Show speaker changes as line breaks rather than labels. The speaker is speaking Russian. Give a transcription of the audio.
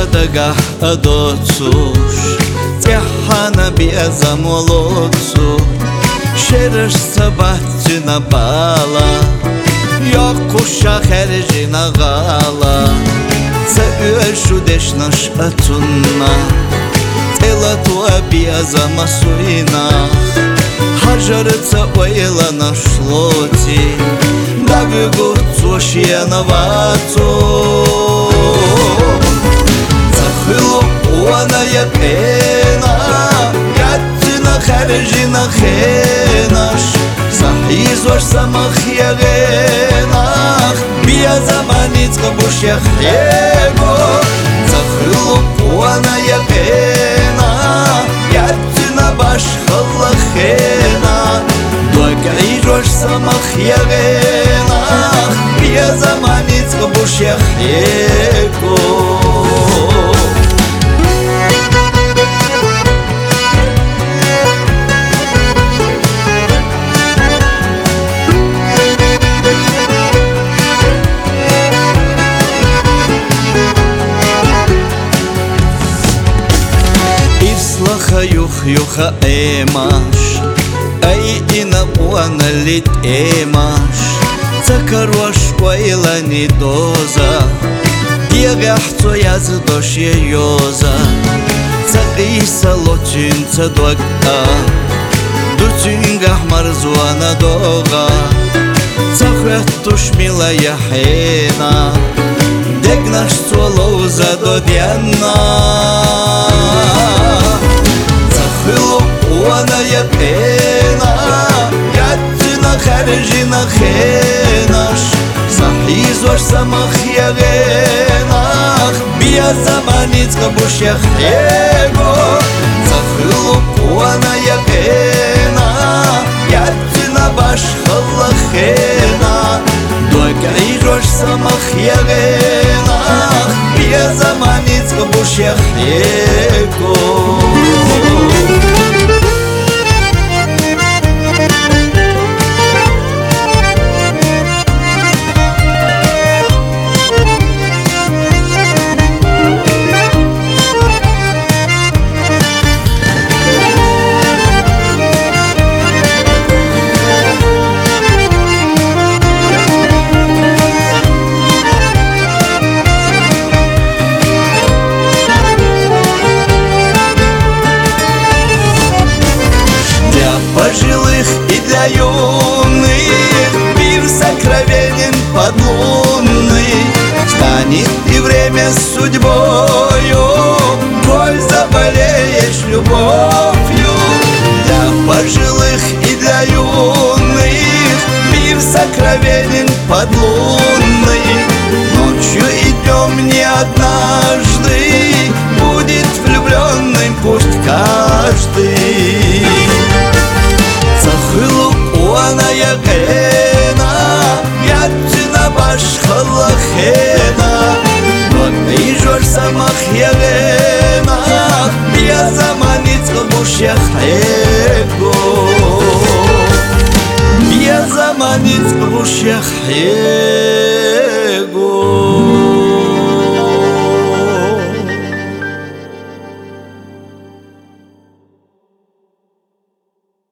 подага доцуш, тяхана беза молодцу, шереш сабатина бала, йокуша хержина гала, цеушу дешнаш атунна, тела туа беза масуина, хажарца ойла на шлоти, давюгу цушия на вацу. Захилу уана япена, ятина харжина хенаш, захизош самах ягенах, бия заманицка бушях его. Захилу уана япена, ятина баш халахена, догайжош самах ягенах, бия заманицка бушях его. Юха эмаш, ай ина уана лит эмаш, цакаруаш уайла ни доза, ягахцо яздош йоза, цаиса лочин цадуака, дуцингах марзуана дога, цахветтуш мила яхена, дегнаш цолоза додяна. Уана япена, ятина харжина хенаш, захизош самах ягенах, бия заманицка бушях его. Захилу уана япена, ятина баш халахена, догайжош самах ягенах, бия заманицка бушях его. Пожилых и для юных мир сокровенен подлунный, станет и время с судьбою, коль заболеешь любовью. Для пожилых и для юных мир сокровенен подлунный, ночью и днем не однажды будет влюбленным пусть каждый. Захилу уана ягена, ятина баш халахена, догайжош самах ягенах, бия заманицка бушях его. Бия заманицка бушях его.